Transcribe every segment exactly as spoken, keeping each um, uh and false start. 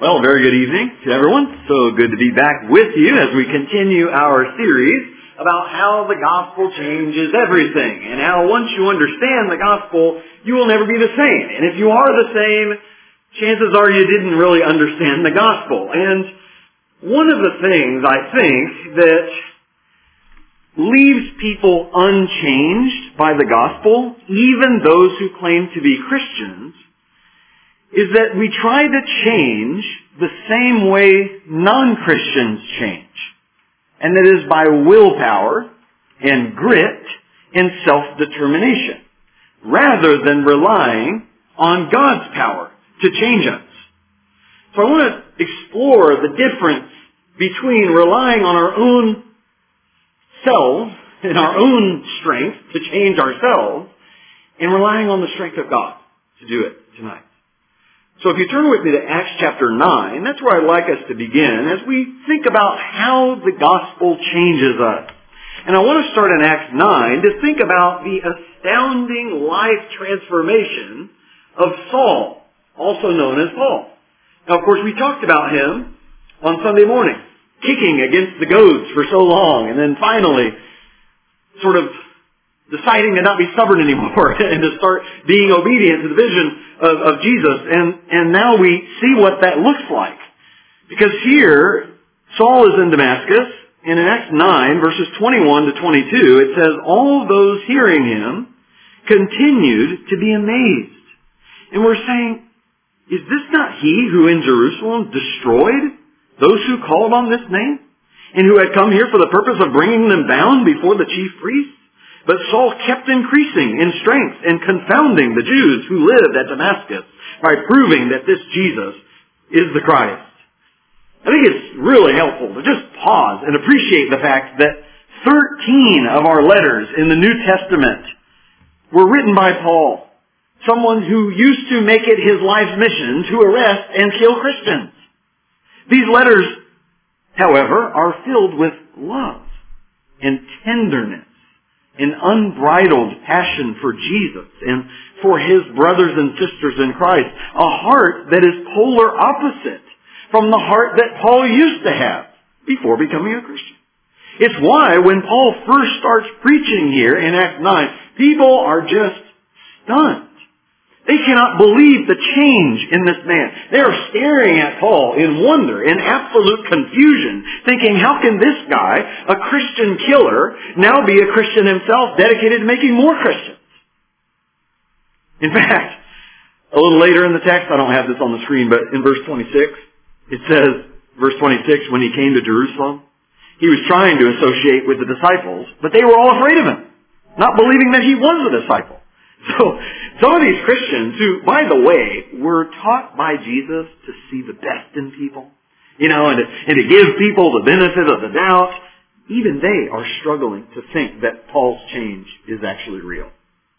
Well, very good evening to everyone. So good to be back with you as we continue our series about how the gospel changes everything and how once you understand the gospel, you will never be the same. And if you are the same, chances are you didn't really understand the gospel. And one of the things I think that leaves people unchanged by the gospel, even those who claim to be Christians, is that we try to change the same way non-Christians change. And that is by willpower and grit and self-determination, rather than relying on God's power to change us. So I want to explore the difference between relying on our own selves and our own strength to change ourselves and relying on the strength of God to do it tonight. So if you turn with me to Acts chapter nine, that's where I'd like us to begin as we think about how the gospel changes us. And I want to start in Acts nine to think about the astounding life transformation of Saul, also known as Paul. Now, of course, we talked about him on Sunday morning, kicking against the goads for so long, and then finally sort of deciding to not be stubborn anymore and to start being obedient to the vision of, of Jesus. And, and now we see what that looks like. Because here, Saul is in Damascus, and in Acts nine, verses twenty-one to twenty-two, it says, all those hearing him continued to be amazed. And we're saying, is this not he who in Jerusalem destroyed those who called on this name? And who had come here for the purpose of bringing them bound before the chief priests? But Saul kept increasing in strength and confounding the Jews who lived at Damascus by proving that this Jesus is the Christ. I think it's really helpful to just pause and appreciate the fact that thirteen of our letters in the New Testament were written by Paul, someone who used to make it his life's mission to arrest and kill Christians. These letters, however, are filled with love and tenderness, an unbridled passion for Jesus and for his brothers and sisters in Christ. A heart that is polar opposite from the heart that Paul used to have before becoming a Christian. It's why when Paul first starts preaching here in Acts nine, people are just stunned. They cannot believe the change in this man. They are staring at Paul in wonder, in absolute confusion, thinking, how can this guy, a Christian killer, now be a Christian himself, dedicated to making more Christians? In fact, a little later in the text, I don't have this on the screen, but in verse twenty-six, it says, verse twenty-six, when he came to Jerusalem, he was trying to associate with the disciples, but they were all afraid of him, not believing that he was a disciple. So, some of these Christians who, by the way, were taught by Jesus to see the best in people, you know, and to, and to give people the benefit of the doubt, even they are struggling to think that Paul's change is actually real.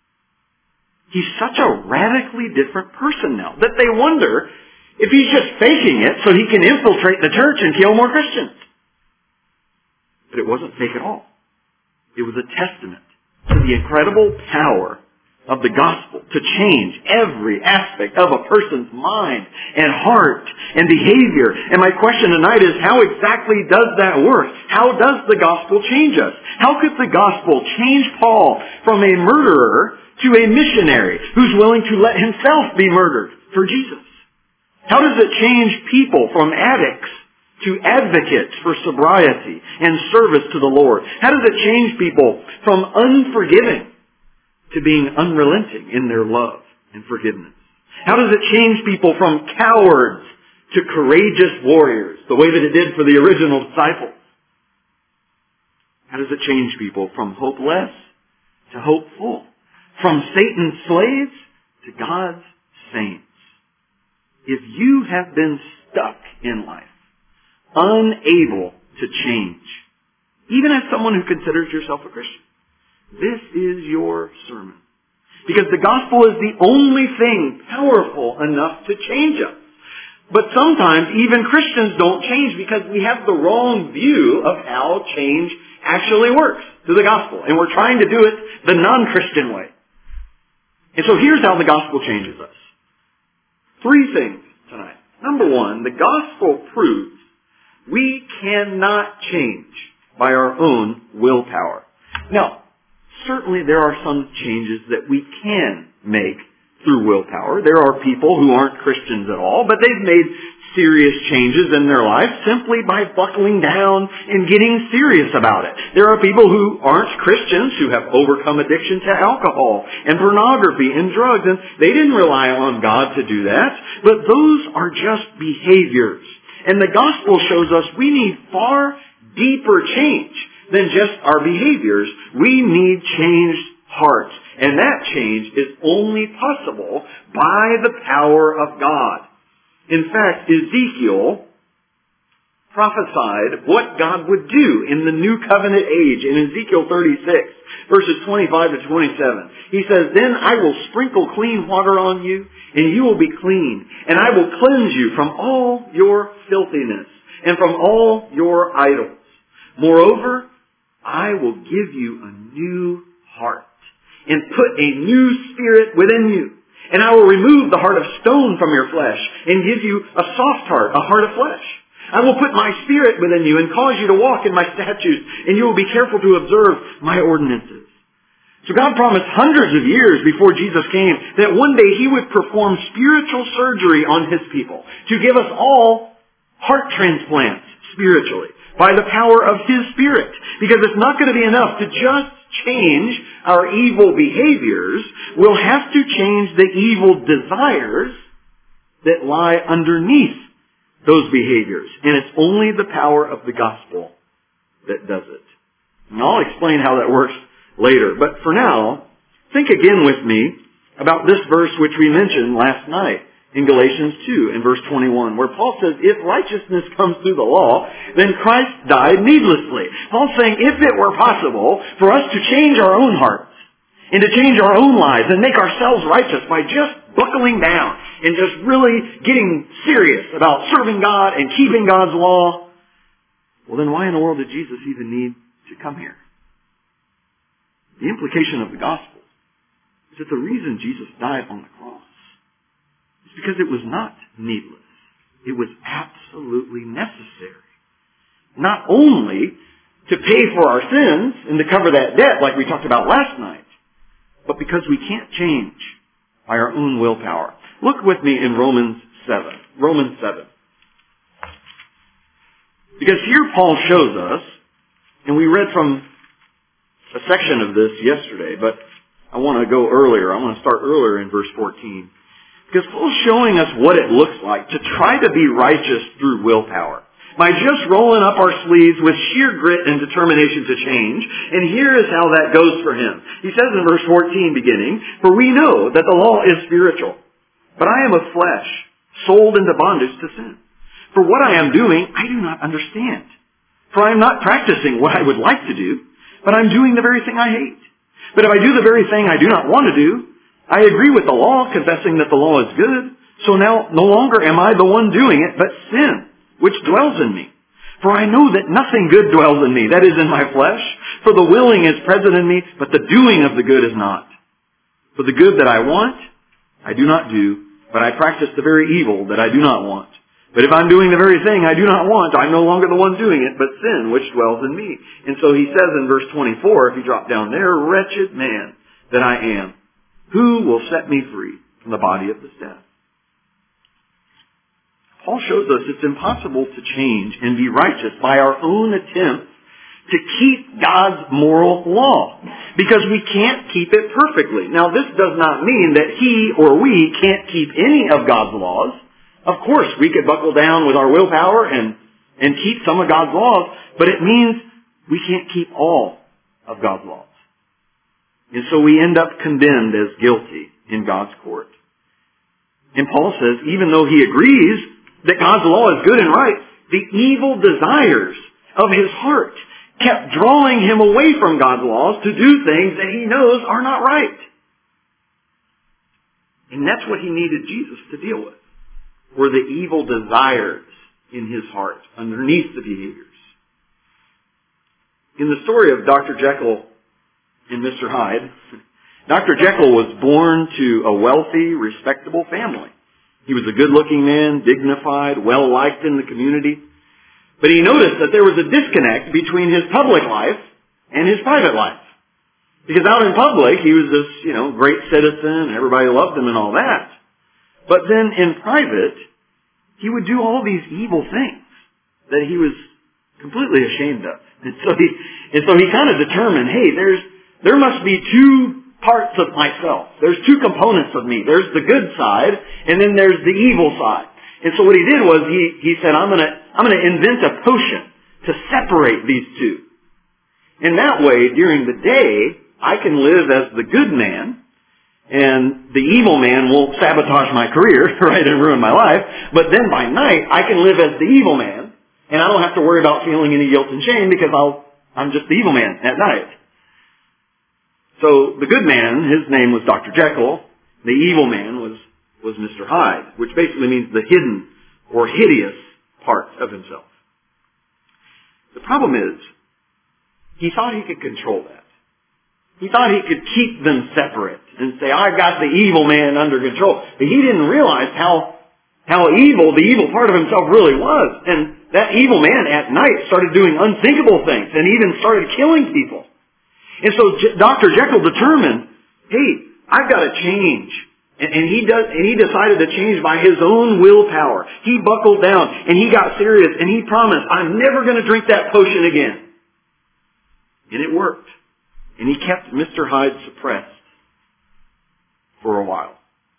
He's such a radically different person now that they wonder if he's just faking it so he can infiltrate the church and kill more Christians. But it wasn't fake at all. It was a testament to the incredible power of the gospel to change every aspect of a person's mind and heart and behavior. And my question tonight is, how exactly does that work? How does the gospel change us? How could the gospel change Paul from a murderer to a missionary who's willing to let himself be murdered for Jesus? How does it change people from addicts to advocates for sobriety and service to the Lord? How does it change people from unforgiving to being unrelenting in their love and forgiveness? How does it change people from cowards to courageous warriors, the way that it did for the original disciples? How does it change people from hopeless to hopeful? From Satan's slaves to God's saints? If you have been stuck in life, unable to change, even as someone who considers yourself a Christian, this is your sermon. Because the gospel is the only thing powerful enough to change us. But sometimes even Christians don't change because we have the wrong view of how change actually works through the gospel. And we're trying to do it the non-Christian way. And so here's how the gospel changes us. Three things tonight I Number one, the gospel proves we cannot change by our own willpower. Now, certainly there are some changes that we can make through willpower. There are people who aren't Christians at all, but they've made serious changes in their life simply by buckling down and getting serious about it. There are people who aren't Christians who have overcome addiction to alcohol and pornography and drugs, and they didn't rely on God to do that, but those are just behaviors. And the gospel shows us we need far deeper change than just our behaviors. We need changed hearts. And that change is only possible by the power of God. In fact, Ezekiel prophesied what God would do in the new covenant age in Ezekiel thirty-six, verses twenty-five to twenty-seven. He says, "Then I will sprinkle clean water on you, and you will be clean. And I will cleanse you from all your filthiness and from all your idols. Moreover, I will give you a new heart and put a new spirit within you. And I will remove the heart of stone from your flesh and give you a soft heart, a heart of flesh. I will put my spirit within you and cause you to walk in my statutes, and you will be careful to observe my ordinances." So God promised hundreds of years before Jesus came that one day He would perform spiritual surgery on His people to give us all heart transplants spiritually by the power of His Spirit. Because it's not going to be enough to just change our evil behaviors. We'll have to change the evil desires that lie underneath those behaviors. And it's only the power of the gospel that does it. And I'll explain how that works later. But for now, think again with me about this verse which we mentioned last night in Galatians two in verse twenty-one, where Paul says, if righteousness comes through the law, then Christ died needlessly. Paul's saying if it were possible for us to change our own hearts and to change our own lives and make ourselves righteous by just buckling down and just really getting serious about serving God and keeping God's law, well then why in the world did Jesus even need to come here? The implication of the gospel is that the reason Jesus died on the cross is because it was not needless. It was absolutely necessary. Not only to pay for our sins and to cover that debt like we talked about last night, but because we can't change by our own willpower. Look with me in Romans seven. Romans seven. Because here Paul shows us, and we read from a section of this yesterday, but I want to go earlier. I want to start earlier in verse fourteen. Because Paul's showing us what it looks like to try to be righteous through willpower. By just rolling up our sleeves with sheer grit and determination to change. And here is how that goes for him. He says in verse fourteen beginning, "For we know that the law is spiritual, but I am of flesh, sold into bondage to sin. For what I am doing, I do not understand. For I am not practicing what I would like to do, but I'm doing the very thing I hate. But if I do the very thing I do not want to do, I agree with the law, confessing that the law is good. So now no longer am I the one doing it, but sin, which dwells in me. For I know that nothing good dwells in me, that is in my flesh. For the willing is present in me, but the doing of the good is not. For the good that I want, I do not do, but I practice the very evil that I do not want. But if I'm doing the very thing I do not want, I'm no longer the one doing it, but sin, which dwells in me." And so he says in verse twenty-four, if you drop down there, "Wretched man that I am, who will set me free from the body of this death?" Paul shows us it's impossible to change and be righteous by our own attempts to keep God's moral law, because we can't keep it perfectly. Now, this does not mean that he or we can't keep any of God's laws. Of course, we could buckle down with our willpower and, and keep some of God's laws, but it means we can't keep all of God's laws. And so we end up condemned as guilty in God's court. And Paul says, even though he agrees that God's law is good and right, the evil desires of his heart kept drawing him away from God's laws to do things that he knows are not right. And that's what he needed Jesus to deal with, were the evil desires in his heart underneath the behaviors. In the story of Doctor Jekyll and Mister Hyde, Doctor Jekyll was born to a wealthy, respectable family. He was a good-looking man, dignified, well-liked in the community. But he noticed that there was a disconnect between his public life and his private life. Because out in public, he was this, you know, great citizen, and everybody loved him and all that. But then in private, he would do all these evil things that he was completely ashamed of. And so he, and so he kind of determined, hey, there's, there must be two parts of myself. There's two components of me. There's the good side, and then there's the evil side. And so what he did was he, he said, I'm gonna, I'm gonna invent a potion to separate these two. And that way, during the day, I can live as the good man, and the evil man won't sabotage my career, right, and ruin my life. But then by night, I can live as the evil man, and I don't have to worry about feeling any guilt and shame because I'll, I'm just the evil man at night. So the good man, his name was Doctor Jekyll. The evil man was, was Mister Hyde, which basically means the hidden or hideous part of himself. The problem is, he thought he could control that. He thought he could keep them separate and say, I've got the evil man under control. But he didn't realize how, how evil the evil part of himself really was. And that evil man at night started doing unthinkable things and even started killing people. And so Doctor Jekyll determined, hey, I've got to change. And, and he does, and he decided to change by his own willpower. He buckled down and he got serious and he promised, I'm never going to drink that potion again. And it worked. And he kept Mister Hyde suppressed for a while.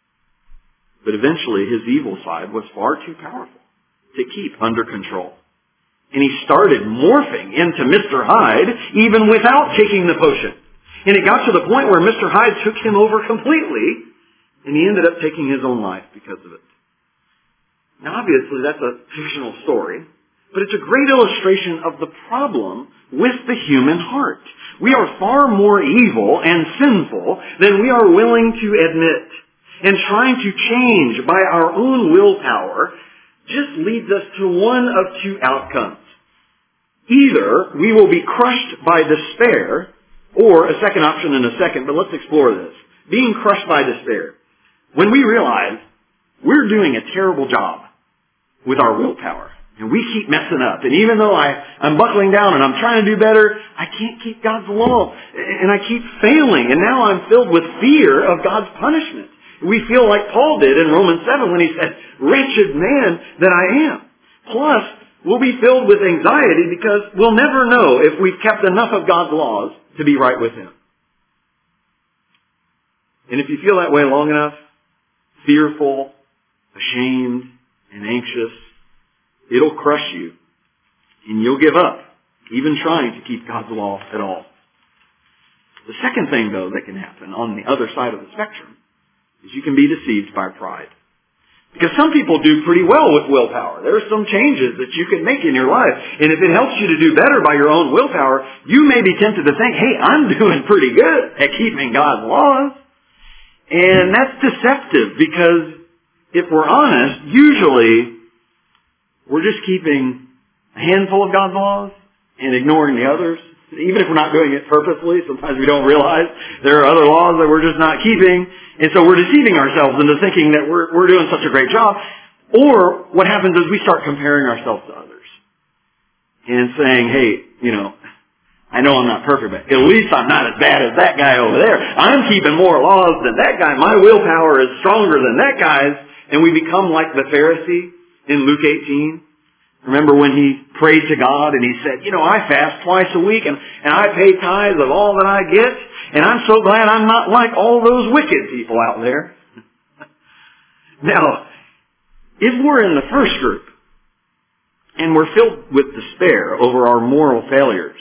But eventually his evil side was far too powerful to keep under control. And he started morphing into Mister Hyde even without taking the potion. And it got to the point where Mister Hyde took him over completely, and he ended up taking his own life because of it. Now obviously that's a fictional story, but it's a great illustration of the problem with the human heart. We are far more evil and sinful than we are willing to admit. And trying to change by our own willpower just leads us to one of two outcomes. Either we will be crushed by despair, or a second option in a second, but let's explore this. Being crushed by despair. When we realize we're doing a terrible job with our willpower, and we keep messing up, and even though I, I'm buckling down and I'm trying to do better, I can't keep God's law, and I keep failing, and now I'm filled with fear of God's punishment. We feel like Paul did in Romans seven when he said, wretched man that I am. Plus, we'll be filled with anxiety because we'll never know if we've kept enough of God's laws to be right with Him. And if you feel that way long enough, fearful, ashamed, and anxious, it'll crush you, and you'll give up, even trying to keep God's law at all. The second thing, though, that can happen on the other side of the spectrum is you can be deceived by pride. Because some people do pretty well with willpower. There are some changes that you can make in your life. And if it helps you to do better by your own willpower, you may be tempted to think, hey, I'm doing pretty good at keeping God's laws. And that's deceptive because if we're honest, usually we're just keeping a handful of God's laws and ignoring the others. Even if we're not doing it purposely, sometimes we don't realize there are other laws that we're just not keeping. And so we're deceiving ourselves into thinking that we're, we're doing such a great job. Or what happens is we start comparing ourselves to others. And saying, hey, you know, I know I'm not perfect, but at least I'm not as bad as that guy over there. I'm keeping more laws than that guy. My willpower is stronger than that guy's. And we become like the Pharisee in Luke eighteen. Remember when he prayed to God and he said, you know, I fast twice a week and, and I pay tithes of all that I get. And I'm so glad I'm not like all those wicked people out there. Now, if we're in the first group and we're filled with despair over our moral failures,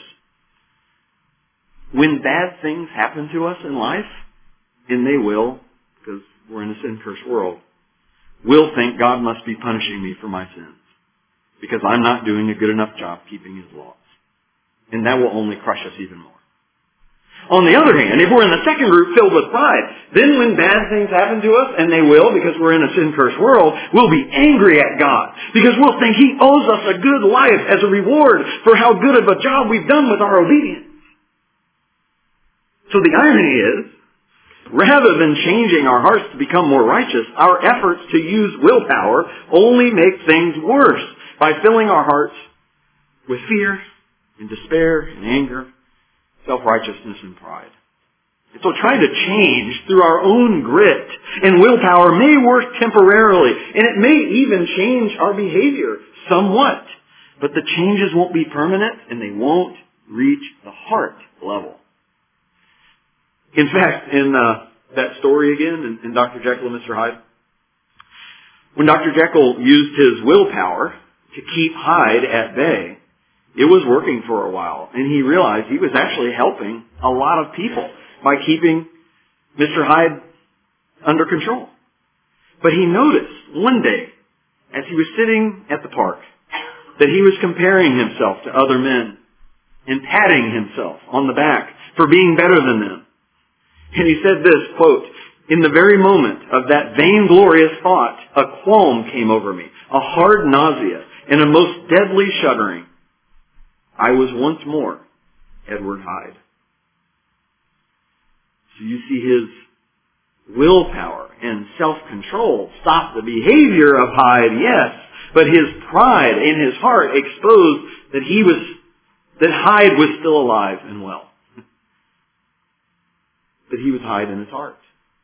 when bad things happen to us in life, and they will, because we're in a sin-cursed world, we'll think God must be punishing me for my sins because I'm not doing a good enough job keeping His laws. And that will only crush us even more. On the other hand, if we're in the second group filled with pride, then when bad things happen to us, and they will because we're in a sin-cursed world, we'll be angry at God because we'll think He owes us a good life as a reward for how good of a job we've done with our obedience. So the irony is Rather than changing our hearts to become more righteous, our efforts to use willpower only make things worse by filling our hearts with fear and despair and anger, self-righteousness and pride. And so trying to change through our own grit and willpower may work temporarily, and it may even change our behavior somewhat. But the changes won't be permanent, and they won't reach the heart level. In fact, in uh, that story again, in, in Doctor Jekyll and Mister Hyde, when Doctor Jekyll used his willpower to keep Hyde at bay, it was working for a while, and he realized he was actually helping a lot of people by keeping Mister Hyde under control. But he noticed one day, as he was sitting at the park, that he was comparing himself to other men and patting himself on the back for being better than them. And he said this, quote, "In the very moment of that vainglorious thought, a qualm came over me, a hard nausea, and a most deadly shuddering. I was once more Edward Hyde." So you see his willpower and self-control stopped the behavior of Hyde, yes, but his pride in his heart exposed that he was, that Hyde was still alive and well. But he was Hyde in his heart.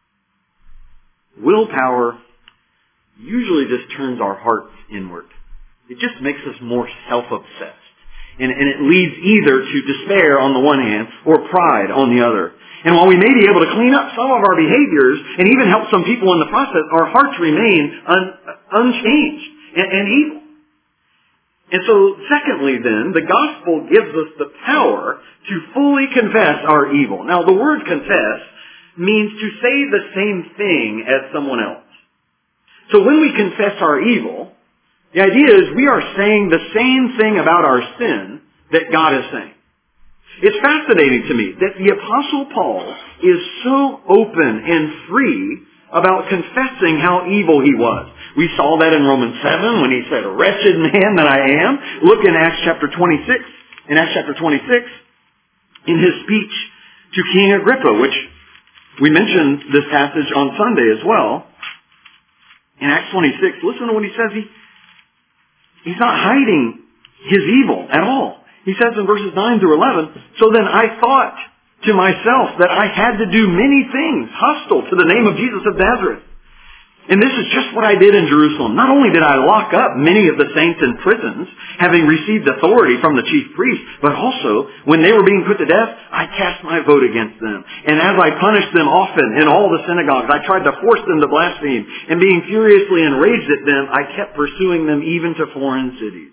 Willpower usually just turns our hearts inward. It just makes us more self-obsessed. And, and it leads either to despair on the one hand or pride on the other. And while we may be able to clean up some of our behaviors and even help some people in the process, our hearts remain un, unchanged and, and evil. And so, secondly then, the gospel gives us the power to fully confess our evil. Now, the word confess means to say the same thing as someone else. So when we confess our evil, the idea is we are saying the same thing about our sin that God is saying. It's fascinating to me that the Apostle Paul is so open and free about confessing how evil he was. We saw that in Romans seven when he said, "Wretched man that I am." Look in Acts chapter twenty-six. In Acts chapter twenty-six, in his speech to King Agrippa, which we mentioned this passage on Sunday as well. In Acts twenty-six, listen to what he says. He, he's not hiding his evil at all. He says in verses nine through eleven, "So then I thought to myself that I had to do many things hostile to the name of Jesus of Nazareth. And this is just what I did in Jerusalem. Not only did I lock up many of the saints in prisons, having received authority from the chief priests, but also, when they were being put to death, I cast my vote against them. And as I punished them often in all the synagogues, I tried to force them to blaspheme. And being furiously enraged at them, I kept pursuing them even to foreign cities."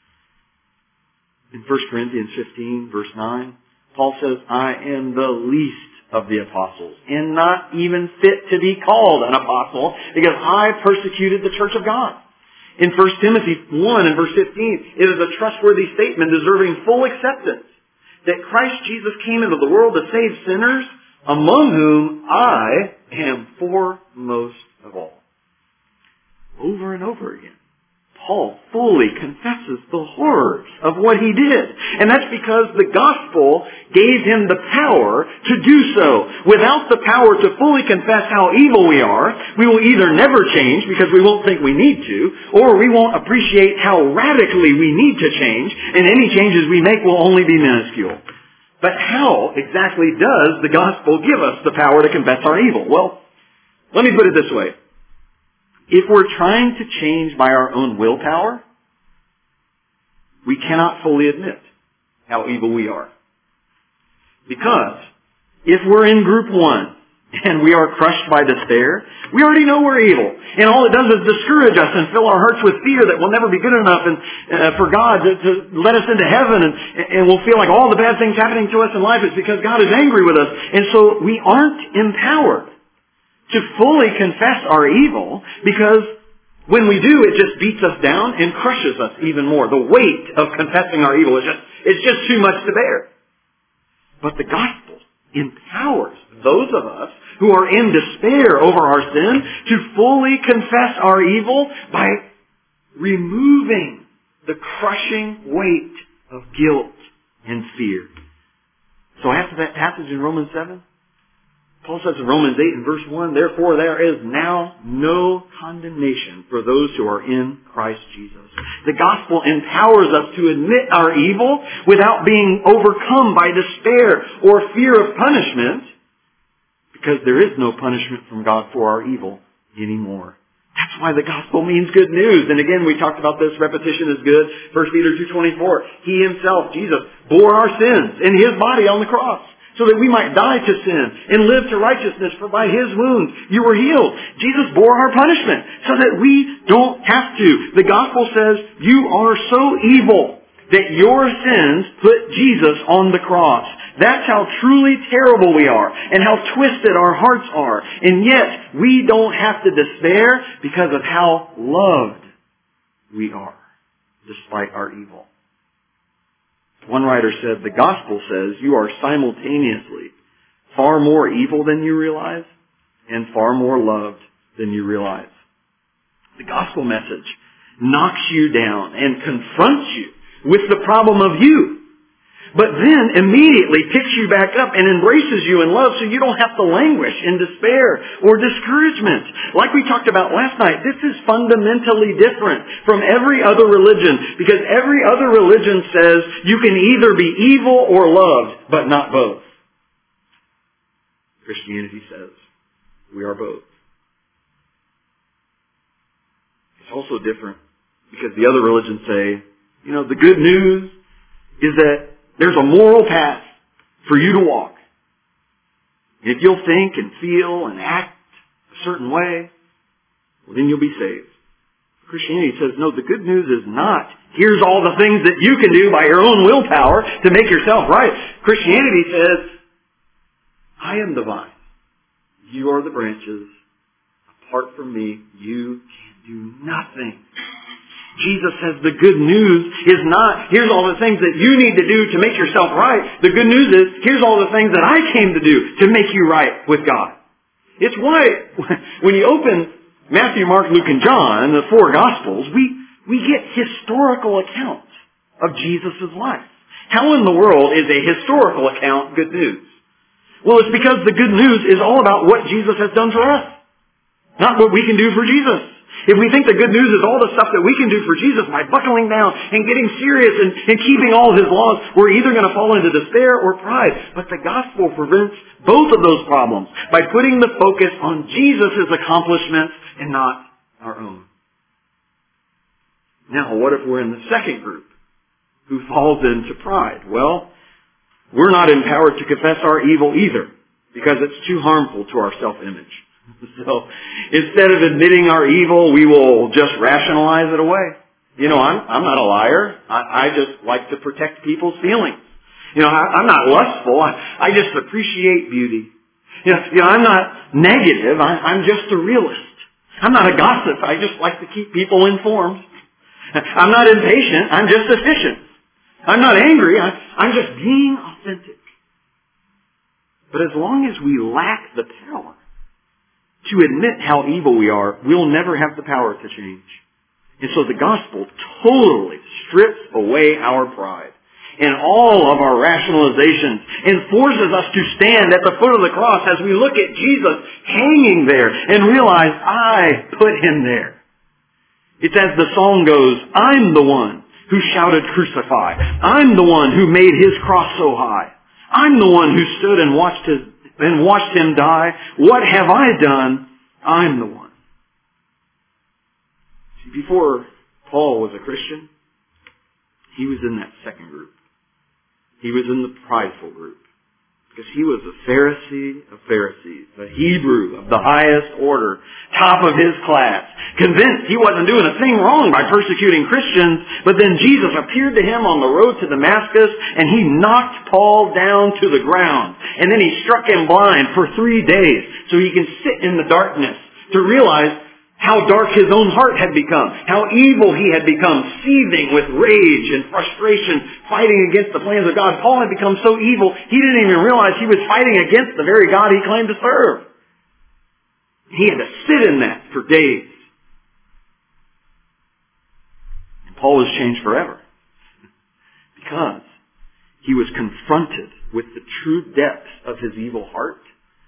In First Corinthians fifteen, verse nine, Paul says, "I am the least of the apostles, and not even fit to be called an apostle, because I persecuted the church of God." In First Timothy one and verse fifteen, it is a trustworthy statement deserving full acceptance that Christ Jesus came into the world to save sinners, among whom I am foremost of all. Over and over again, Paul fully confesses the horrors of what he did. And that's because the gospel gave him the power to do so. Without the power to fully confess how evil we are, we will either never change because we won't think we need to, or we won't appreciate how radically we need to change, and any changes we make will only be minuscule. But how exactly does the gospel give us the power to confess our evil? Well, let me put it this way. If we're trying to change by our own willpower, we cannot fully admit how evil we are. Because if we're in group one and we are crushed by despair, we already know we're evil. And all it does is discourage us and fill our hearts with fear that we'll never be good enough and uh, for God to, to let us into heaven. And, and we'll feel like all the bad things happening to us in life is because God is angry with us. And so we aren't empowered to fully confess our evil, because when we do, it just beats us down and crushes us even more. The weight of confessing our evil is just, it's just too much to bear. But the gospel empowers those of us who are in despair over our sin to fully confess our evil by removing the crushing weight of guilt and fear. So after that passage in Romans seven, Paul says in Romans eight and verse one, therefore there is now no condemnation for those who are in Christ Jesus. The gospel empowers us to admit our evil without being overcome by despair or fear of punishment, because there is no punishment from God for our evil anymore. That's why the gospel means good news. And again, we talked about this. Repetition is good. First Peter two twenty-four. He himself, Jesus, bore our sins in his body on the cross, so that we might die to sin and live to righteousness, for by his wounds you were healed. Jesus bore our punishment so that we don't have to. The gospel says you are so evil that your sins put Jesus on the cross. That's how truly terrible we are and how twisted our hearts are. And yet we don't have to despair because of how loved we are despite our evil. One writer said, the gospel says you are simultaneously far more evil than you realize and far more loved than you realize. The gospel message knocks you down and confronts you with the problem of you, but then immediately picks you back up and embraces you in love so you don't have to languish in despair or discouragement. Like we talked about last night, this is fundamentally different from every other religion, because every other religion says you can either be evil or loved, but not both. Christianity says we are both. It's also different because the other religions say, you know, the good news is that there's a moral path for you to walk. If you'll think and feel and act a certain way, well, then you'll be saved. Christianity says, no, the good news is not, here's all the things that you can do by your own willpower to make yourself right. Christianity says, I am the vine. You are the branches. Apart from me, you can do nothing. Jesus says the good news is not, here's all the things that you need to do to make yourself right. The good news is, here's all the things that I came to do to make you right with God. It's why, when you open Matthew, Mark, Luke, and John, the four Gospels, we, we get historical accounts of Jesus' life. How in the world is a historical account good news? Well, it's because the good news is all about what Jesus has done for us, not what we can do for Jesus. If we think the good news is all the stuff that we can do for Jesus by buckling down and getting serious and, and keeping all his laws, we're either going to fall into despair or pride. But the gospel prevents both of those problems by putting the focus on Jesus' accomplishments and not our own. Now, what if we're in the second group who falls into pride? Well, we're not empowered to confess our evil either, because it's too harmful to our self-image. So instead of admitting our evil, we will just rationalize it away. You know, I'm, I'm not a liar. I, I just like to protect people's feelings. You know, I, I'm not lustful. I, I just appreciate beauty. You know, you know I'm not negative. I, I'm just a realist. I'm not a gossip. I just like to keep people informed. I'm not impatient. I'm just efficient. I'm not angry. I, I'm just being authentic. But as long as we lack the power to admit how evil we are, we'll never have the power to change. And so the gospel totally strips away our pride and all of our rationalizations and forces us to stand at the foot of the cross as we look at Jesus hanging there and realize, I put him there. It's as the song goes, I'm the one who shouted crucify. I'm the one who made his cross so high. I'm the one who stood and watched his and watched him die. What have I done? I'm the one. See, before Paul was a Christian, he was in that second group. He was in the prideful group. Because he was a Pharisee of Pharisees, a Hebrew of the highest order, top of his class, convinced he wasn't doing a thing wrong by persecuting Christians, but then Jesus appeared to him on the road to Damascus, and he knocked Paul down to the ground. And then he struck him blind for three days so he can sit in the darkness to realize how dark his own heart had become, how evil he had become, seething with rage and frustration, fighting against the plans of God. Paul had become so evil, he didn't even realize he was fighting against the very God he claimed to serve. He had to sit in that for days. And Paul was changed forever because he was confronted with the true depths of his evil heart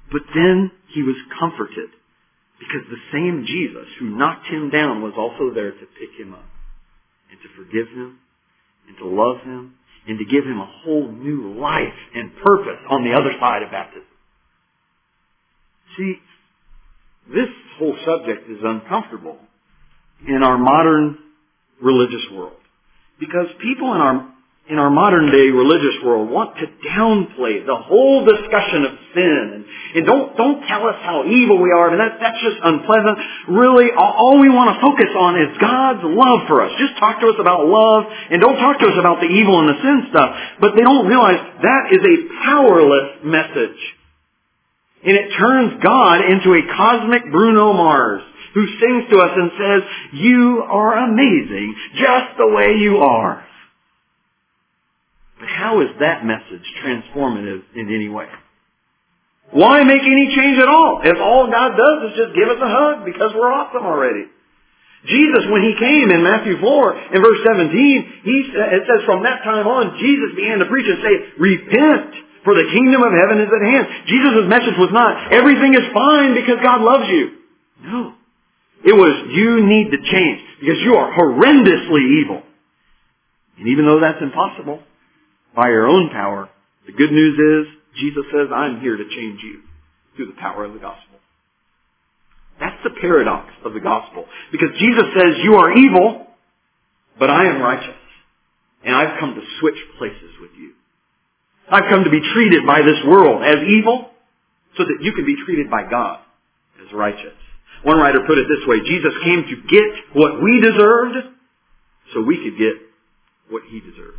But then he was comforted because the same Jesus who knocked him down was also there to pick him up and to forgive him and to love him and to give him a whole new life and purpose on the other side of baptism. See, this whole subject is uncomfortable in our modern religious world because people in our in our modern day religious world want to downplay the whole discussion of sin and, and don't don't tell us how evil we are. I mean, that, that's just unpleasant. Really, all, all we want to focus on is God's love for us. Just talk to us about love and don't talk to us about the evil and the sin stuff. But they don't realize that is a powerless message. And it turns God into a cosmic Bruno Mars who sings to us and says, "You are amazing just the way you are." But how is that message transformative in any way? Why make any change at all if all God does is just give us a hug because we're awesome already? Jesus, when he came in Matthew four, in verse seventeen, he, it says, from that time on, Jesus began to preach and say, "Repent, for the kingdom of heaven is at hand." Jesus' message was not, everything is fine because God loves you. No. It was, you need to change because you are horrendously evil. And even though that's impossible, by your own power, the good news is, Jesus says, I'm here to change you through the power of the gospel. That's the paradox of the gospel. Because Jesus says, you are evil, but I am righteous. And I've come to switch places with you. I've come to be treated by this world as evil so that you can be treated by God as righteous. One writer put it this way, Jesus came to get what we deserved so we could get what he deserved.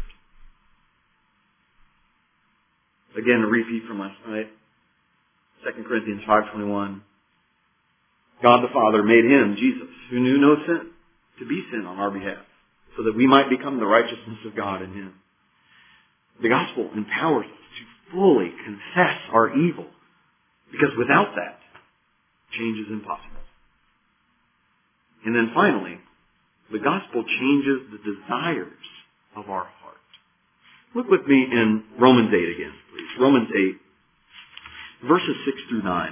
Again, a repeat from last night. Second Corinthians five twenty-one. God the Father made him, Jesus, who knew no sin, to be sin on our behalf, so that we might become the righteousness of God in him. The gospel empowers us to fully confess our evil, because without that, change is impossible. And then finally, the gospel changes the desires of our heart. Look with me in Romans eight again, please. Romans eight, verses six through nine.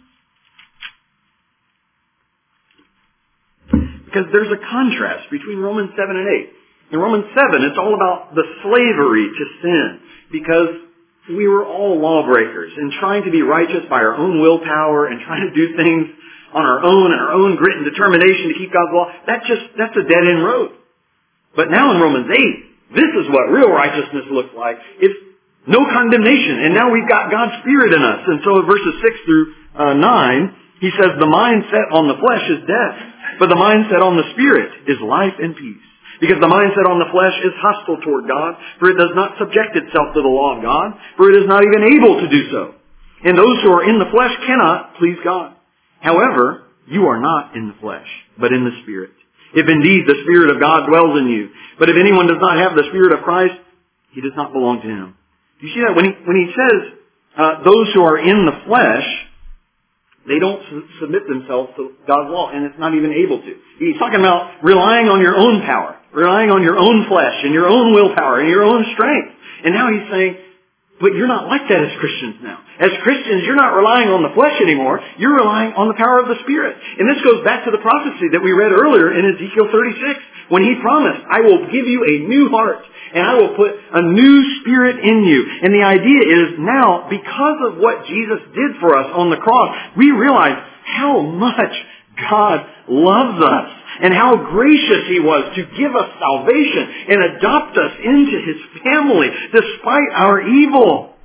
Because there's a contrast between Romans seven and eight. In Romans seven, it's all about the slavery to sin. Because we were all lawbreakers and trying to be righteous by our own willpower and trying to do things on our own and our own grit and determination to keep God's law. That's just, that's a dead-end road. But now in Romans eight, this is what real righteousness looks like. It's no condemnation. And now we've got God's Spirit in us. And so in verses six through nine, he says, the mind set on the flesh is death, but the mind set on the Spirit is life and peace. Because the mind set on the flesh is hostile toward God, for it does not subject itself to the law of God, for it is not even able to do so. And those who are in the flesh cannot please God. However, you are not in the flesh, but in the Spirit. If indeed the Spirit of God dwells in you. But if anyone does not have the Spirit of Christ, he does not belong to him. Do you see that? When he, when he says, uh, those who are in the flesh, they don't su- submit themselves to God's law, and it's not even able to. He's talking about relying on your own power, relying on your own flesh, and your own willpower, and your own strength. And now he's saying, but you're not like that as Christians now. As Christians, you're not relying on the flesh anymore. You're relying on the power of the Spirit. And this goes back to the prophecy that we read earlier in Ezekiel thirty-six, when he promised, I will give you a new heart, and I will put a new spirit in you. And the idea is now, because of what Jesus did for us on the cross, we realize how much God loves us and how gracious he was to give us salvation and adopt us into his family despite our evil.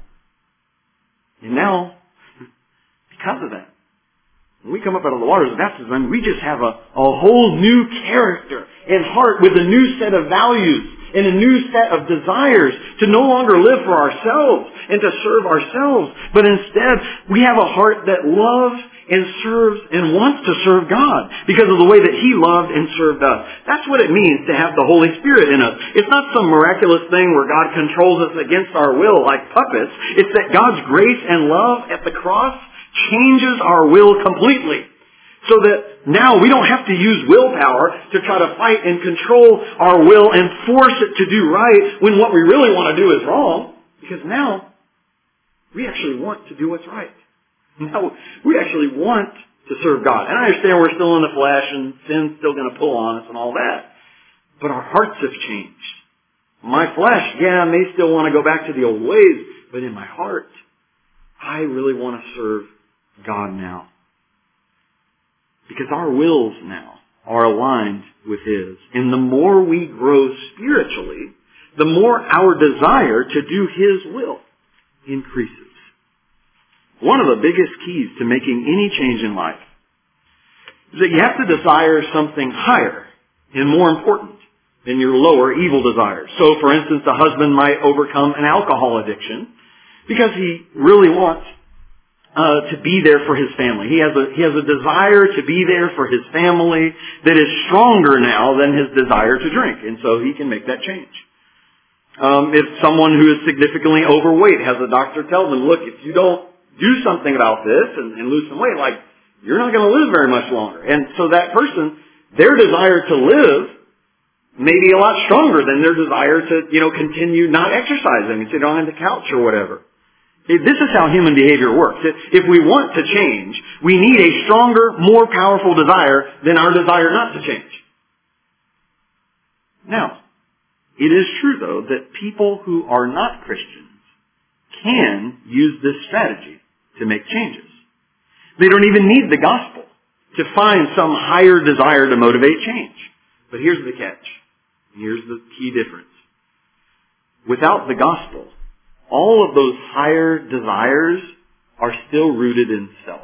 And now, because of that, when we come up out of the waters of baptism, we just have a, a whole new character and heart with a new set of values and a new set of desires to no longer live for ourselves and to serve ourselves, but instead we have a heart that loves and serves and wants to serve God because of the way that he loved and served us. That's what it means to have the Holy Spirit in us. It's not some miraculous thing where God controls us against our will like puppets. It's that God's grace and love at the cross changes our will completely. So that now we don't have to use willpower to try to fight and control our will and force it to do right when what we really want to do is wrong. Because now we actually want to do what's right. Now, we actually want to serve God. And I understand we're still in the flesh and sin's still going to pull on us and all that. But our hearts have changed. My flesh, yeah, may still want to go back to the old ways, but in my heart, I really want to serve God now. Because our wills now are aligned with His. And the more we grow spiritually, the more our desire to do His will increases. One of the biggest keys to making any change in life is that you have to desire something higher and more important than your lower evil desires. So, for instance, a husband might overcome an alcohol addiction because he really wants uh, to be there for his family. He has a he has a desire to be there for his family that is stronger now than his desire to drink, and so he can make that change. Um, if someone who is significantly overweight has a doctor tell them, look, if you don't do something about this and, and lose some weight, like, you're not going to live very much longer. And so that person, their desire to live may be a lot stronger than their desire to, you know, continue not exercising and sit on the couch or whatever. This is how human behavior works. If we want to change, we need a stronger, more powerful desire than our desire not to change. Now, it is true, though, that people who are not Christians can use this strategy to make changes. They don't even need the gospel to find some higher desire to motivate change. But here's the catch. Here's the key difference. Without the gospel, all of those higher desires are still rooted in self.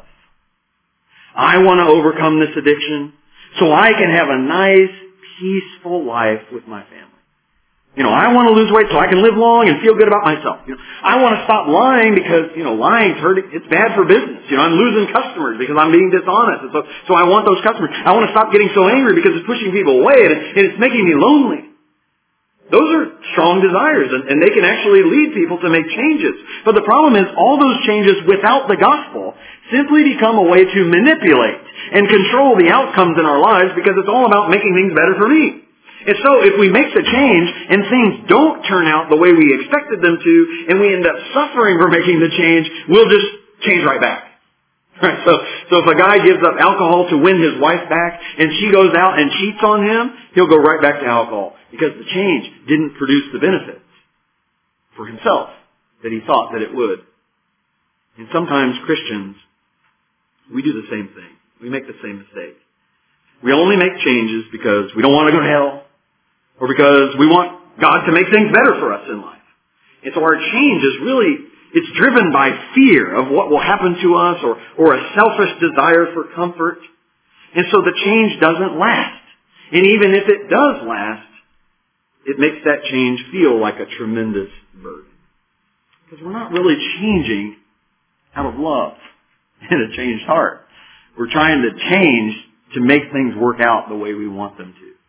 I want to overcome this addiction so I can have a nice, peaceful life with my family. You know, I want to lose weight so I can live long and feel good about myself. You know, I want to stop lying because, you know, lying's hurting. It's bad for business. You know, I'm losing customers because I'm being dishonest. And so, so I want those customers. I want to stop getting so angry because it's pushing people away and, it, and it's making me lonely. Those are strong desires, and, and they can actually lead people to make changes. But the problem is all those changes without the gospel simply become a way to manipulate and control the outcomes in our lives because it's all about making things better for me. And so if we make the change and things don't turn out the way we expected them to, and we end up suffering for making the change, we'll just change right back. Right? So, so if a guy gives up alcohol to win his wife back, and she goes out and cheats on him, he'll go right back to alcohol because the change didn't produce the benefits for himself that he thought that it would. And sometimes Christians, we do the same thing. We make the same mistake. We only make changes because we don't want to go to hell, or because we want God to make things better for us in life. And so our change is really, it's driven by fear of what will happen to us, or, or a selfish desire for comfort. And so the change doesn't last. And even if it does last, it makes that change feel like a tremendous burden. Because we're not really changing out of love and a changed heart. We're trying to change to make things work out the way we want them to.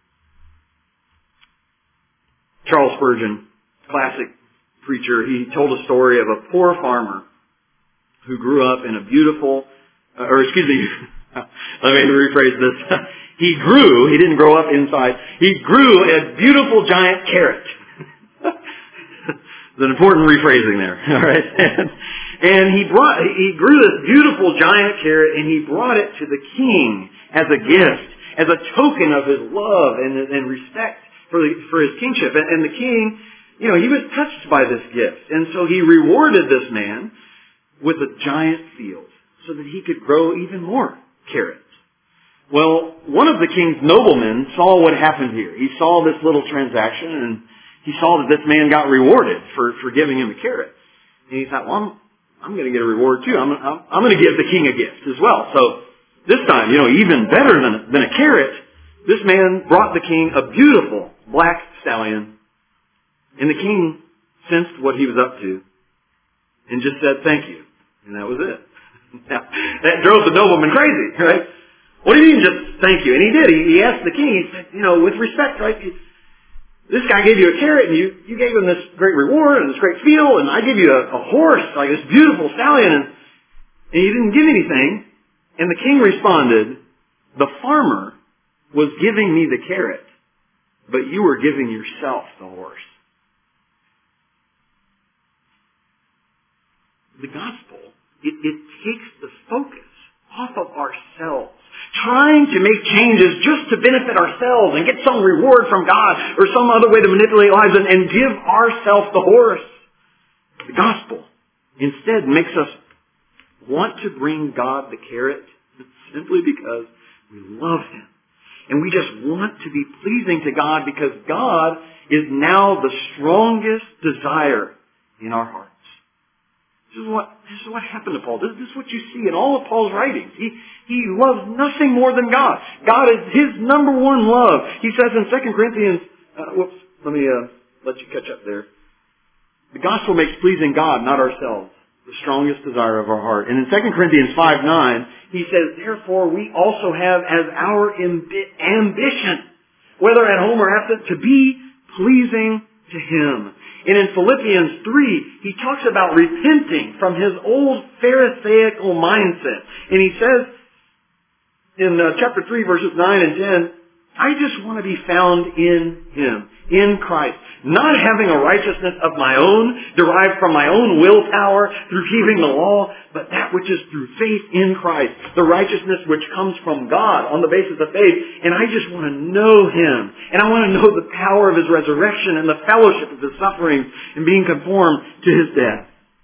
Charles Spurgeon, classic preacher, he told a story of a poor farmer who grew up in a beautiful, uh, or excuse me, let me rephrase this. He grew, he didn't grow up inside, he grew a beautiful giant carrot. It's an important rephrasing there, all right? And, and he brought, he grew this beautiful giant carrot and he brought it to the king as a gift, as a token of his love and, and respect for the, for his kingship. And, and the king, you know, he was touched by this gift. And so he rewarded this man with a giant field so that he could grow even more carrots. Well, one of the king's noblemen saw what happened here. He saw this little transaction and he saw that this man got rewarded for, for giving him a carrot. And he thought, well, I'm, I'm going to get a reward too. I'm, I'm, I'm going to give the king a gift as well. So this time, you know, even better than, than a carrot, this man brought the king a beautiful black stallion. And the king sensed what he was up to and just said, thank you. And that was it. Now, that drove the nobleman crazy, right? What do you mean just thank you? And he did. He, he asked the king, he said, you know, with respect, right? This guy gave you a carrot and you, you gave him this great reward and this great field, and I gave you a, a horse, like this beautiful stallion, and, and you didn't give anything. And the king responded, the farmer was giving me the carrot, but you were giving yourself the horse. The gospel it, it takes the focus off of ourselves, trying to make changes just to benefit ourselves and get some reward from God or some other way to manipulate lives and, and give ourselves the horse. The gospel instead makes us want to bring God the carrot simply because we love Him. And we just want to be pleasing to God because God is now the strongest desire in our hearts. This is what, this is what happened to Paul. This, this is what you see in all of Paul's writings. He, he loves nothing more than God. God is his number one love. He says in Second Corinthians, uh, whoops, let me uh, let you catch up there. The gospel makes pleasing God, not ourselves, the strongest desire of our heart. And in Second Corinthians five nine, he says, therefore we also have as our ambi- ambition, whether at home or absent, to be pleasing to Him. And in Philippians three, he talks about repenting from his old Pharisaical mindset. And he says in uh, chapter three, verses nine and ten, I just want to be found in Him, in Christ. Not having a righteousness of my own, derived from my own willpower through keeping the law, but that which is through faith in Christ. The righteousness which comes from God on the basis of faith. And I just want to know Him. And I want to know the power of His resurrection and the fellowship of His sufferings and being conformed to His death.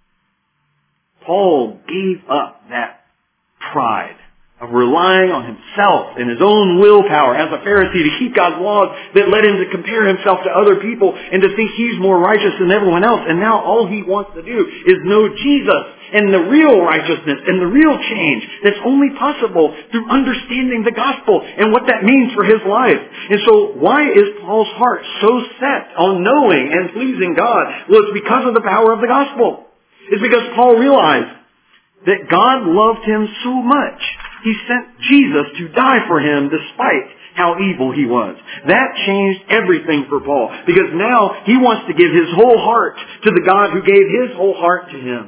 Paul gave up that pride of relying on himself and his own willpower as a Pharisee to keep God's laws that led him to compare himself to other people and to think he's more righteous than everyone else. And now all he wants to do is know Jesus and the real righteousness and the real change that's only possible through understanding the gospel and what that means for his life. And so why is Paul's heart so set on knowing and pleasing God? Well, it's because of the power of the gospel. It's because Paul realized that God loved him so much, He sent Jesus to die for him despite how evil he was. That changed everything for Paul, because now he wants to give his whole heart to the God who gave his whole heart to him.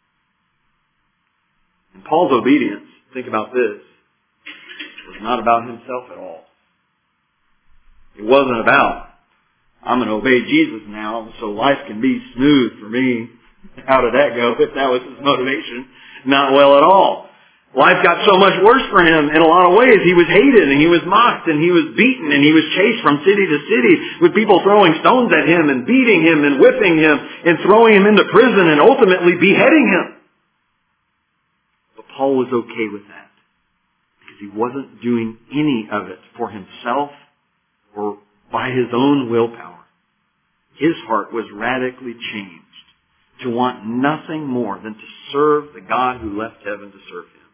And Paul's obedience, think about this, was not about himself at all. It wasn't about, I'm going to obey Jesus now so life can be smooth for me. How did that go if that was his motivation? Not well at all. Life got so much worse for him in a lot of ways. He was hated and he was mocked and he was beaten and he was chased from city to city with people throwing stones at him and beating him and whipping him and throwing him into prison and ultimately beheading him. But Paul was okay with that because he wasn't doing any of it for himself or by his own willpower. His heart was radically changed to want nothing more than to serve the God who left heaven to serve him.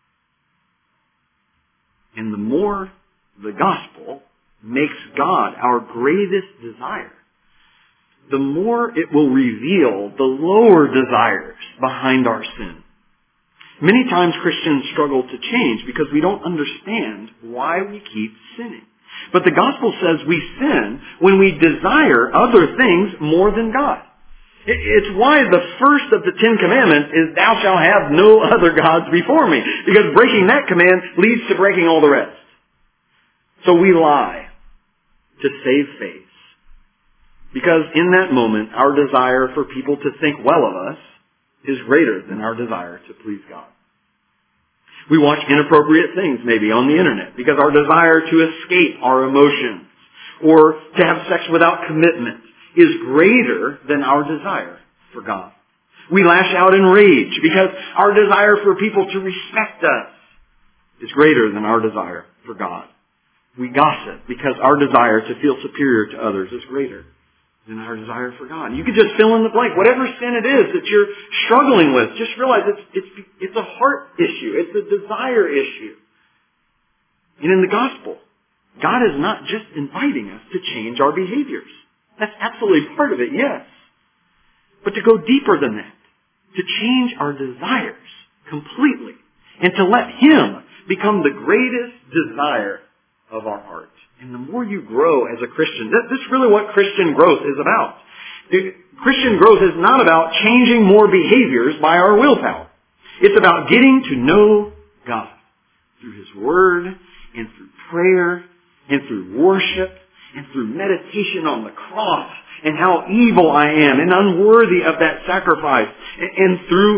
And the more the gospel makes God our greatest desire, the more it will reveal the lower desires behind our sin. Many times Christians struggle to change because we don't understand why we keep sinning. But the gospel says we sin when we desire other things more than God. It's why the first of the Ten Commandments is, thou shalt have no other gods before me. Because breaking that command leads to breaking all the rest. So we lie to save face. Because in that moment, our desire for people to think well of us is greater than our desire to please God. We watch inappropriate things maybe on the internet because our desire to escape our emotions or to have sex without commitment is greater than our desire for God. We lash out in rage because our desire for people to respect us is greater than our desire for God. We gossip because our desire to feel superior to others is greater than our desire for God. You could just fill in the blank. Whatever sin it is that you're struggling with, just realize it's, it's, it's a heart issue. It's a desire issue. And in the gospel, God is not just inviting us to change our behaviors. That's absolutely part of it, yes. But to go deeper than that, to change our desires completely, and to let Him become the greatest desire of our heart. And the more you grow as a Christian, that, that's really what Christian growth is about. The Christian growth is not about changing more behaviors by our willpower. It's about getting to know God through His Word, and through prayer, and through worship, and through meditation on the cross and how evil I am and unworthy of that sacrifice, and, and through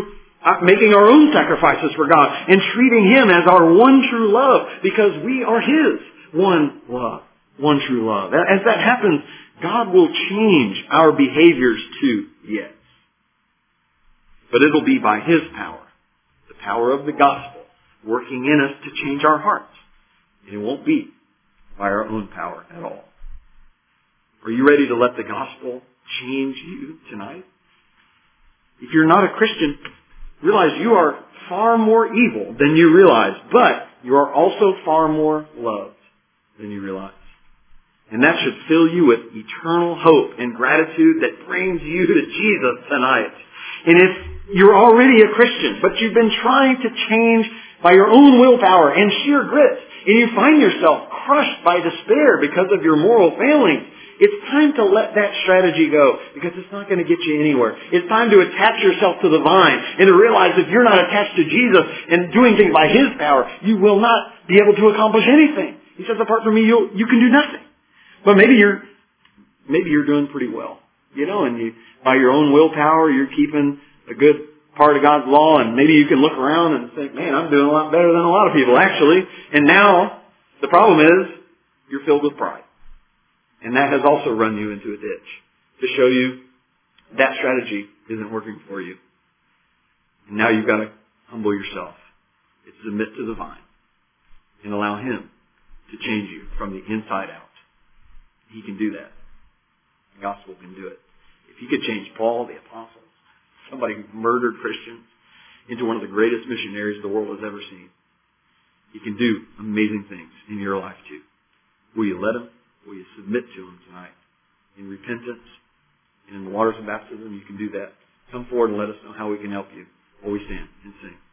making our own sacrifices for God and treating Him as our one true love because we are His one love, one true love. As that happens, God will change our behaviors too, yes. But it'll be by His power, the power of the gospel, working in us to change our hearts. And it won't be by our own power at all. Are you ready to let the gospel change you tonight? If you're not a Christian, realize you are far more evil than you realize, but you are also far more loved than you realize. And that should fill you with eternal hope and gratitude that brings you to Jesus tonight. And if you're already a Christian, but you've been trying to change by your own willpower and sheer grit, and you find yourself crushed by despair because of your moral failings, it's time to let that strategy go because it's not going to get you anywhere. It's time to attach yourself to the vine and to realize if you're not attached to Jesus and doing things by His power, you will not be able to accomplish anything. He says, apart from me, you you can do nothing. But maybe you're maybe you're doing pretty well, you know, and you by your own willpower you're keeping a good part of God's law, and maybe you can look around and think, man, I'm doing a lot better than a lot of people actually. And now the problem is you're filled with pride. And that has also run you into a ditch to show you that strategy isn't working for you. And now you've got to humble yourself and submit to the vine and allow Him to change you from the inside out. He can do that. The gospel can do it. If He could change Paul, the apostle, somebody who murdered Christians, into one of the greatest missionaries the world has ever seen, He can do amazing things in your life too. Will you let Him? Will you submit to Him tonight in repentance and in the waters of baptism? You can do that. Come forward and let us know how we can help you while we stand and sing.